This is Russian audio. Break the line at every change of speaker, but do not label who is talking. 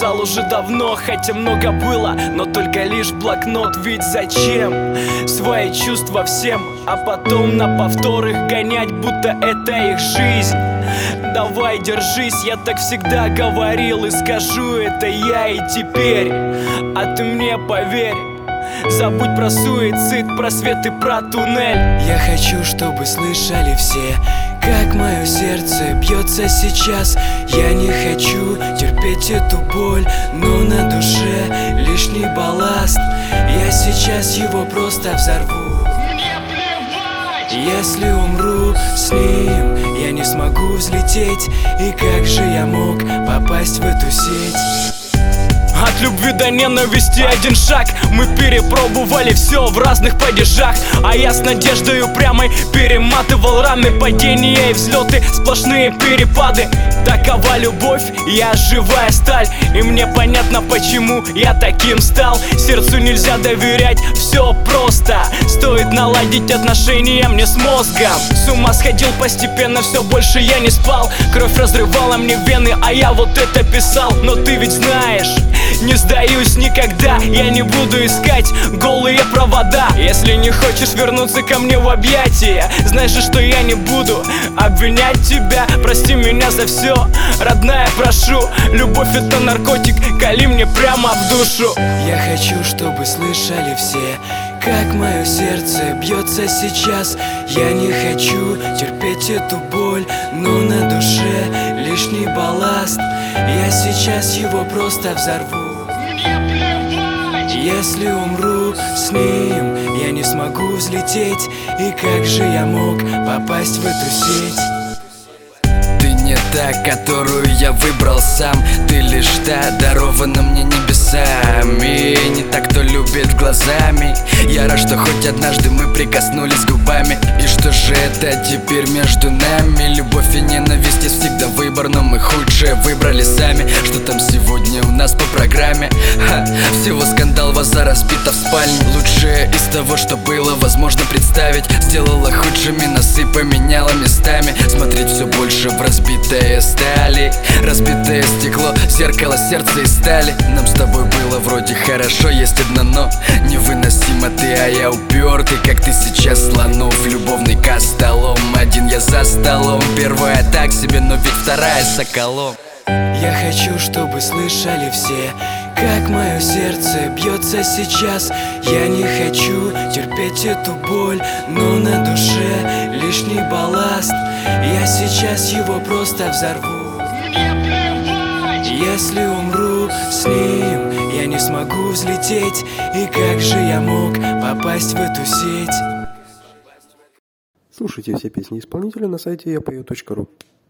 написал уже давно, хотя много было, но только лишь блокнот. Ведь зачем свои чувства всем, а потом на повтор их гонять, будто это их жизнь? Давай держись, я так всегда говорил и скажу это я и теперь. А ты мне поверь, забудь про суицид, про свет и про туннель.
Я хочу, чтобы слышали все, как мое сердце бьется сейчас. Я не хочу терпеть эту боль, но на душе лишний балласт. Я сейчас его просто взорву. Если умру с ним, я не смогу взлететь. И как же я мог попасть в эту сеть?
От любви до ненависти один шаг. Мы перепробовали все в разных падежах, а я с надеждой упрямой перематывал раны, падения и взлеты, сплошные перепады. Такова любовь, я живая сталь, и мне понятно, почему я таким стал. Сердцу нельзя доверять, все просто. Стоит наладить отношения мне с мозгом. С ума сходил постепенно, все больше я не спал. Кровь разрывала мне вены, а я вот это писал. Но ты ведь знаешь, не сдаюсь никогда, я не буду искать голые провода. Если не хочешь вернуться ко мне в объятия, знай же, что я не буду обвинять тебя. Прости меня за все, родная, прошу. Любовь — это наркотик, кали мне прямо в душу.
Я хочу, чтобы слышали все, как мое сердце бьется сейчас. Я не хочу терпеть эту боль, но на душе лишний балласт. Я сейчас его просто взорву. Если умру с ним, я не смогу взлететь. И как же я мог попасть в эту сеть?
Ты не та, которую я выбрал сам. Ты лишь та, дарована мне небесами. Не так, кто любит глазами. Я рад, что хоть однажды мы прикоснулись губами. И что же это теперь между нами? Любовь и ненависть есть всегда выбор, но мы худшее выбрали сами. Что там сегодня у нас по программе? Всего скандал, ваза разбита в спальне. Лучшее из того, что было возможно представить, сделала худшими, носы поменяла местами. Смотреть все больше в разбитое стали. Разбитое стекло, зеркало, сердце и стали. Нам с тобой было вроде хорошо, есть одно но. Невыносимо ты, а я упертый, как ты сейчас, слонов. Любовный костолом, один я за столом. Первая так себе, но ведь вторая соколом.
Я хочу, чтобы слышали все, как мое сердце бьется сейчас. Я не хочу терпеть эту боль, но на душе лишний балласт. Я сейчас его просто взорву. Если умру с ним, я не смогу взлететь. И как же я мог попасть в эту сеть?
Слушайте все песни исполнителя на сайте yapою.ru.